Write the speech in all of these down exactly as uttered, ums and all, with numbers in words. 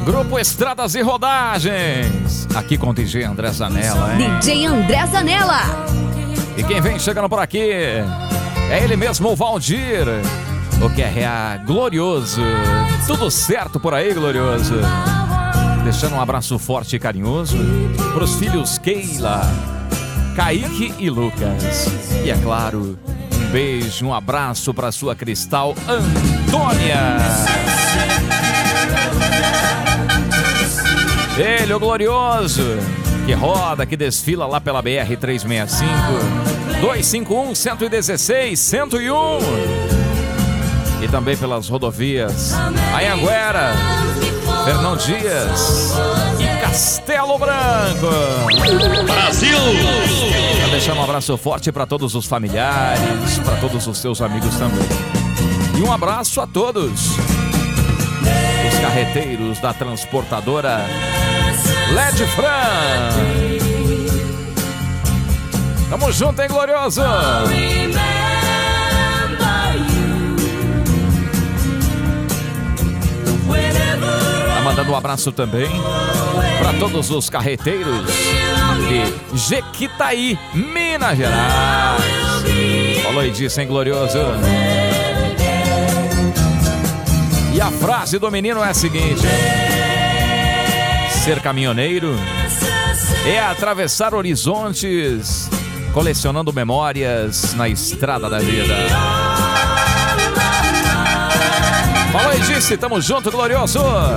Grupo Estradas e Rodagens. Aqui com o D J André Zanella, hein? D J André Zanella. E quem vem chegando por aqui é ele mesmo, o Valdir. O que é glorioso. Tudo certo por aí, glorioso. Deixando um abraço forte e carinhoso pros filhos Keila, Kaique e Lucas. E é claro, um beijo, um abraço pra sua Cristal Antônia. Ele, o glorioso, que roda, que desfila lá pela B R trezentos e sessenta e cinco, duzentos e cinquenta e um, cento e dezesseis, cento e um. E também pelas rodovias Anhanguera, Fernão Dias e Castelo Branco. Brasil! Tá deixando um abraço forte para todos os familiares, para todos os seus amigos também. E um abraço a todos os carreteiros da transportadora Led Fran. Tamo junto, hein, glorioso? Tá mandando um abraço também para todos os carreteiros de Jequitaí, Minas Gerais. Falou aí disso, hein, glorioso? E a frase do menino é a seguinte: ser caminhoneiro é atravessar horizontes, colecionando memórias na estrada da vida. Falou e disse, tamo junto, glorioso!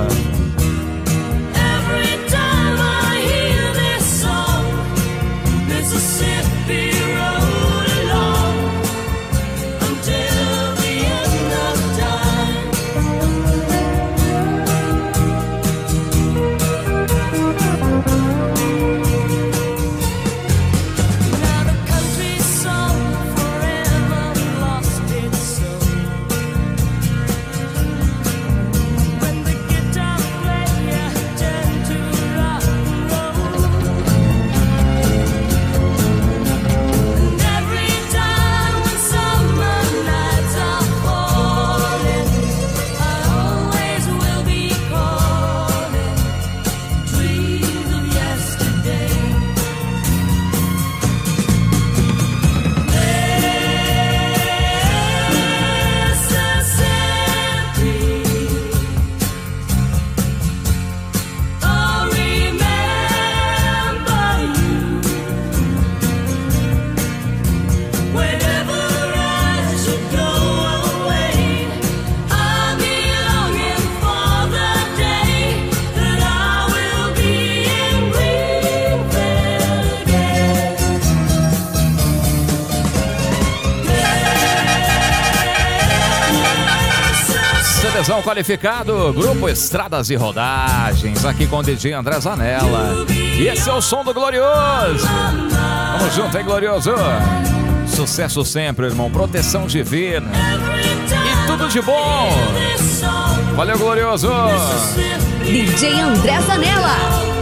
Qualificado, Grupo Estradas e Rodagens, aqui com o D J André Zanella. E esse é o som do glorioso. Tamo junto, hein, glorioso? Sucesso sempre, irmão. Proteção divina. E tudo de bom. Valeu, glorioso. D J André Zanella.